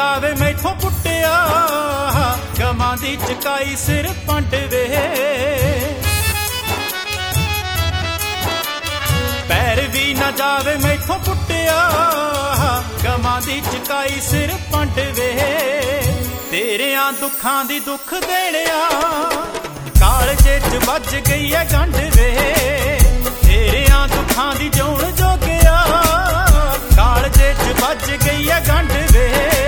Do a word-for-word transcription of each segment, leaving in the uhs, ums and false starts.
ਜਾਵੇ ਮੈਥੋਂ ਪੁੱਟਿਆ ਗਮਾਂ ਦੀ ਚਕਾਈ ਸਿਰ ਪੰਡ ਵੇ ਪੈਰ ਵੀ ਨਾ ਜਾਵੇ ਮੈਥੋਂ ਪੁੱਟਿਆ ਗਮਾਂ ਦੀ ਚਕਾਈ ਸਿਰ ਪੰਡ ਵੇ ਤੇਰਿਆਂ ਦੁੱਖਾਂ ਦੀ ਦੁੱਖ ਦੇਣਿਆ ਕਾਲਜੇ ਚ ਵੱਜ ਗਈ ਐ ਗੰਢ ਵੇ ਤੇਰਿਆਂ ਦੁੱਖਾਂ ਦੀ ਜੋਣ ਜੋਗਿਆ ਕਾਲਜੇ ਚ ਵੱਜ ਗਈ ਐ ਗੰਢ ਵੇ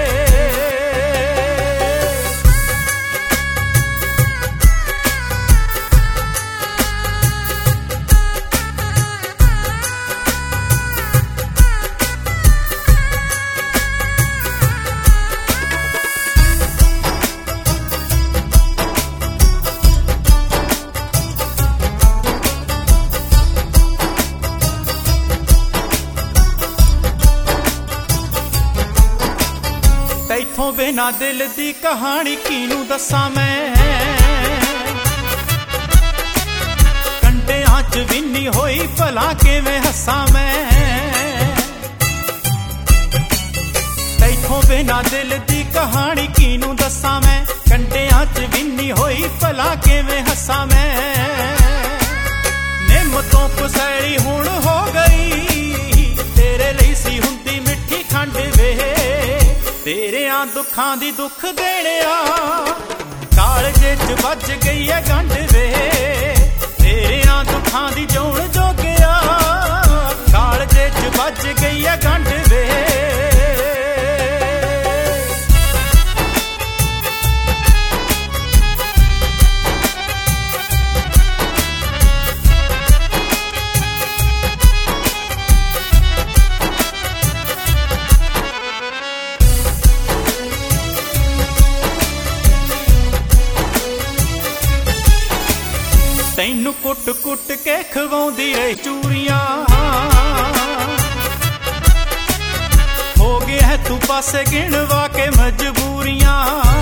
ਤੈਥੋਂ ਬਿਨਾ ਦਿਲ ਦੀ ਕਹਾਣੀ ਕਿਹਨੂੰ ਦੱਸਾਂ ਮੈਂ ਕੰਢਿਆਂ ਚ ਵਿੰਨੀ ਹੋਈ ਭਲਾ ਕਿਵੇਂ ਹੱਸਾਂ ਮੈਂ ਤੈਥੋਂ ਬਿਨਾ ਦਿਲ ਦੀ ਕਹਾਣੀ ਕਿਹਨੂੰ ਦੱਸਾਂ ਮੈਂ ਕੰਢਿਆਂ ਚ ਵਿੰਨੀ ਹੋਈ ਭਲਾ ਕਿਵੇਂ ਹੱਸਾਂ ਮੈਂ ਨਿੰਮ ਤੋਂ ਕੁਸੈਲੀ ਹੁਣ ਹੋ ਗਈ ਤੇਰੇ ਲਈ ਸੀ ਹੁੰਦੀ ਮਿੱਠੀ ਖੰਡ ਵੇ ਤੇਰਿਆਂ ਦੁੱਖਾਂ ਦੀ ਦੁੱਖ ਦੇਣਿਆ ਕਾਲਜੇ ਚ ਵੱਜ ਗਈ ਐ ਗੰਢ ਵੇ ਤੇਰਿਆਂ ਦੁੱਖਾਂ ਦੀ ਜੋਣ ਜੋਗਿਆ ਕਾਲਜੇ ਚ ਵੱਜ ਗਈ ਐ ਗੰਢ ਵੇ ਤੈਨੂੰ ਕੁੱਟ ਕੁੱਟ ਕੇ ਖਵਾਉਂਦੀ ਰਹੀ ਚੂਰੀਆਂ ਹੋ ਗਿਆ ਤੂੰ ਪਾਸੇ ਗਿਣਵਾ ਕੇ ਮਜਬੂਰੀਆਂ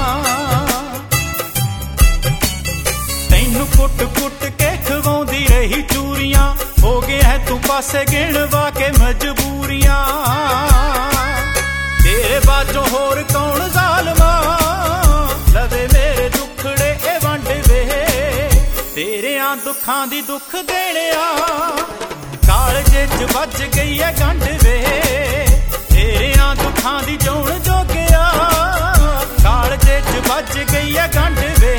ਤੈਨੂੰ ਕੁੱਟ ਕੁੱਟ ਕੇ ਖਵਾਉਂਦੀ ਰਹੀ ਚੂਰੀਆਂ ਹੋ ਗਿਆ ਤੂੰ ਪਾਸੇ ਗਿਣਵਾ ਕੇ ਮਜਬੂਰੀਆਂ ਤੇਰੇ ਬਾਝੋਂ ਹੋਰ ਕੌਣ ਜ਼ਾਲਮਾ ਲਵੇ ਮੇਰੇ ਦੁੱਖੜੇ ਇਹ ਵੰਡ ਵੇ ਤੇਰਿਆਂ ਦੁੱਖਾਂ ਦੀ ਦੁੱਖ ਦੇਣਿਆ ਕਾਲਜੇ ਚ ਵੱਜ ਗਈ ਐ ਗੰਢ ਵੇ ਤੇਰਿਆਂ ਦੁੱਖਾਂ ਦੀ ਜੋਣ ਜੋਗਿਆ ਕਾਲਜੇ ਚ ਵੱਜ ਗਈ ਐ ਗੰਢ ਵੇ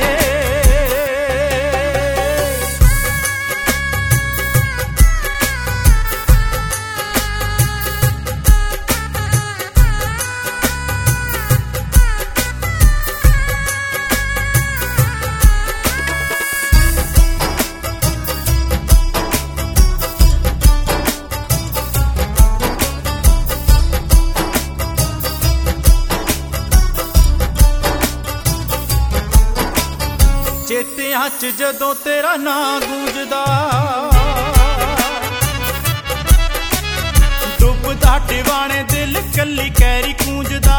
ਚੇਤਿਆਂ ਚ ਜਦੋਂ ਤੇਰਾ ਨਾਂ ਗੂੰਜਦਾ ਡੁੱਬਦਾ ਟਿਵਾਣੇ ਦਿਲ ਕੱਲੀ ਕੈਰੀ ਕੂੰਜਦਾ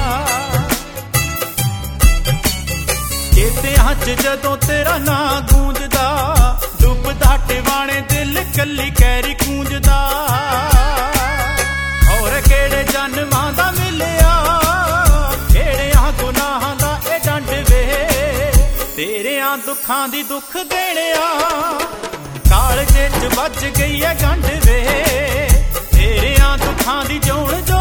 ਚੇਤਿਆਂ ਚ ਜਦੋਂ ਤੇਰਾ ਨਾਂ ਗੂੰਜਦਾ ਡੁੱਬਦਾ ਟਿਵਾਣੇ ਦਿਲ ਕੱਲੀ ਕੈਰੀ ਕੂੰਜਦਾ ਹੋਰ ਕਿਹੜੇ ਜਨਮਾਂ ਦਾ ਮਿਲਿਆ ਕਿਹੜਿਆਂ ਗੁਨਾਹਾਂ ਦਾ ਇਹ ਡੰਡ ਵੇ ਤੇਰਿਆਂ ਦੁੱਖਾਂ ਦੀ ਦੁੱਖ ਦੇਣਿਆ ਕਾਲਜੇ ਚ ਵੱਜ ਗਈ ਐ ਗੰਢ ਵੇ ਤੇਰਿਆਂ ਦੁੱਖਾਂ ਦੀ ਜੋਣ